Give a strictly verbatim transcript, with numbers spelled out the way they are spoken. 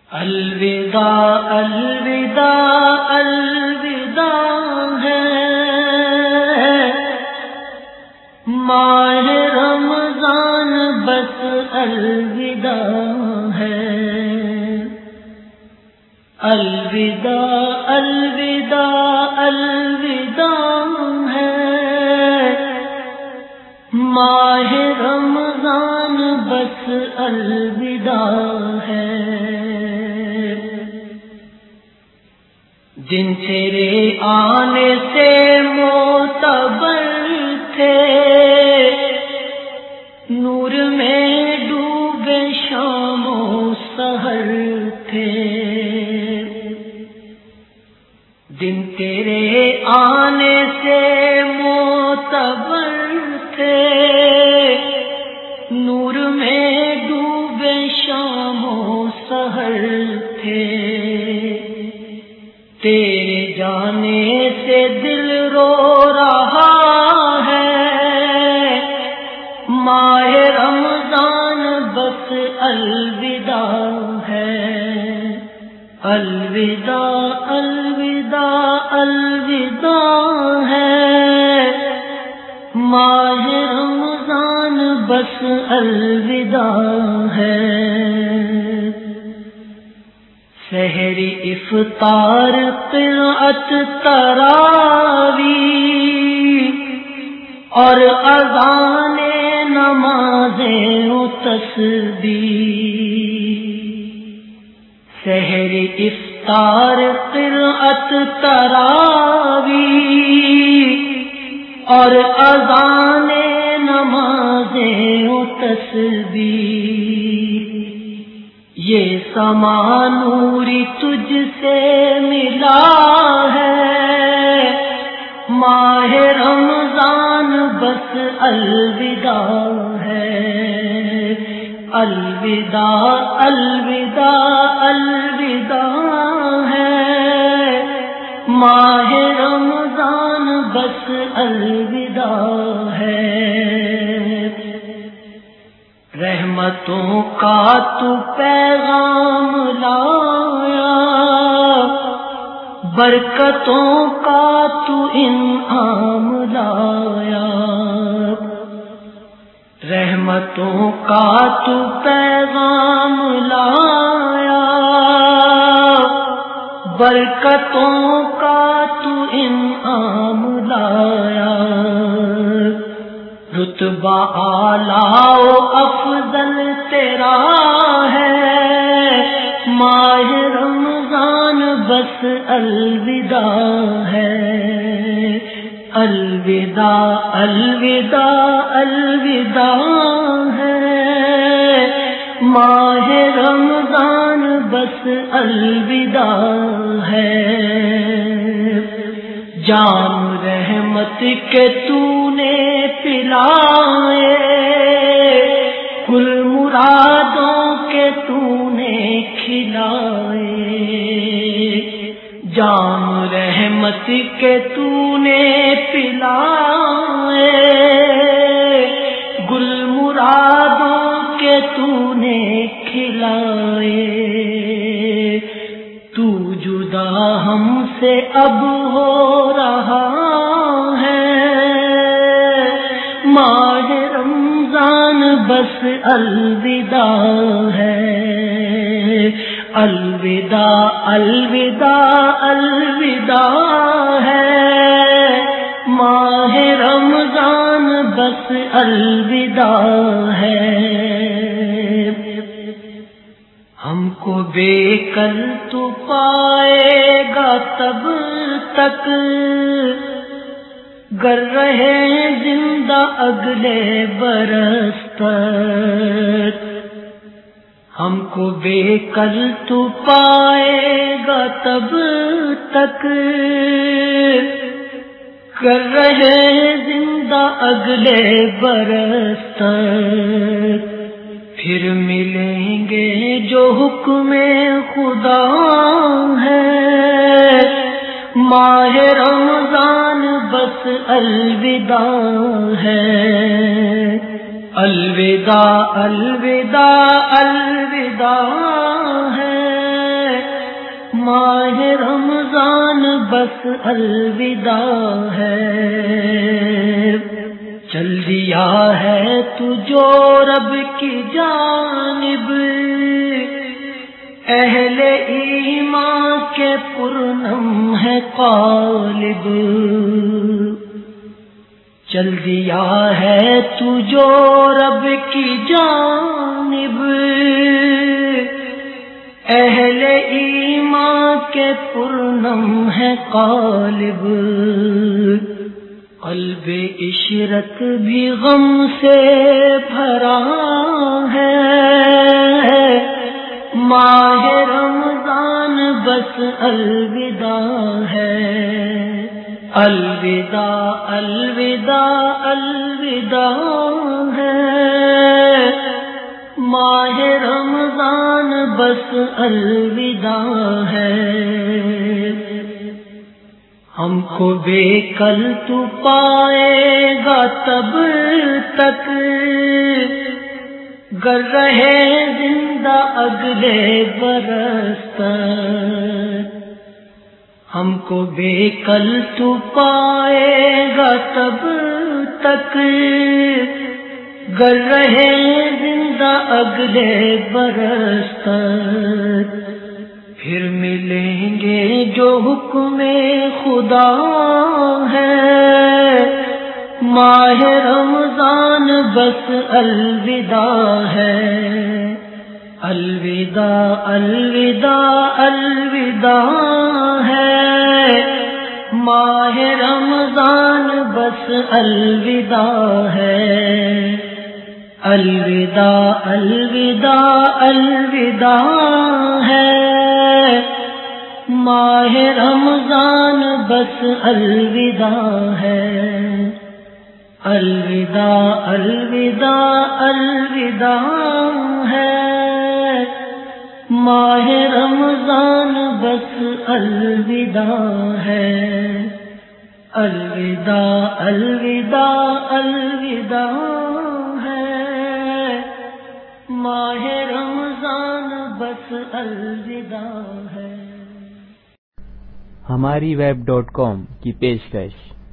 الوداع الوداع الوداع ہے ماہ رمضان بس الوداع ہے الوداع الوداع الوداع ہے ماہ رمضان بس الوداع ہے جن تیرے آنے سے معتبر تھے نور میں ڈوبے شام و سحر تھے جن تیرے آنے سے معتبر تھے نور میں ڈوبے شام و سحر تھے تیرے جانے سے دل رو رہا ہے ماہ رمضان بس الوداع ہے الوداع الوداع الوداع ہے ماہ رمضان بس الوداع ہے سحری افطار قرأت تراوی اور اذان نمازیں و تسبیح سحری افطار قرأت تراوی اور اذان نمازیں و تسبیح یہ سما نوری تجھ سے ملا ہے ماہ رمضان بس الوداع ہے الوداع الوداع الوداع ہے ماہ رمضان بس الوداع ہے رحمتوں کا تو پیغام لایا برکتوں کا تو انعام لایا رحمتوں کا تو پیغام لایا برکتوں کا تو انعام لایا رتبہ اعلیٰ و افضل تیرا ہے ماہ رمضان بس الوداع ہے الوداع الوداع الوداع ہے ماہ رمضان بس الوداع ہے جام رحمت کے تو نے پلائے کل مرادوں کے تو نے کھلائے جام رحمت کے تو نے پلائے گل مرادوں کے تو نے کھلائے تو جدا ہم سے اب ہو رہا ہے ماہ رمضان بس الوداع ہے الوداع الوداع الوداع ہے ماہ رمضان بس الوداع ہے ہم کو بے کر تو پائے گا تب تک گر رہے زندہ اگلے برس تک ہم کو بے کل تو پائے گا تب تک گر رہے زندہ اگلے برس تک پھر ملیں گے جو حکم خدا ہے ماہ رمضان بس الوداع ہے الوداع الوداع الوداع ہے ماہ رمضان بس الوداع ہے، چل دیا ہے تو جو رب کی جانب، اہل ایمان کے پرنم ہے قالب، چل دیا ہے تو جو رب کی جانب، اہل ایمان کے پرنم ہے قالب، قلب عشرت بھی غم سے بھرا ہے، ماہ رمضان بس الوداع ہے، الوداع الوداع الوداع ہے، ماہ رمضان بس الوداع ہے، ہم کو بے کل تو پائے گا تب تک، گر رہے زندہ اگلے برس تک، ہم کو بے کل تو پائے گا تب تک، گر رہے زندہ اگلے برس تک، پھر ملیں گے جو حکم خدا ہے، ماہ رمضان بس الوداع ہے، الوداع الوداع الوداع ہے، ماہ رمضان بس الوداع ہے، الوداع الوداع الوداع ہے، ماہ رمضان بس الوداع ہے، الوداع الوداع الوداع ہے، ماہ رمضان بس الوداع ہے، الوداع الوداع الوداع ہے، ماہ رمضان بس الوداع ہے۔ ہماری ویب ڈاٹ کام کی پیشکش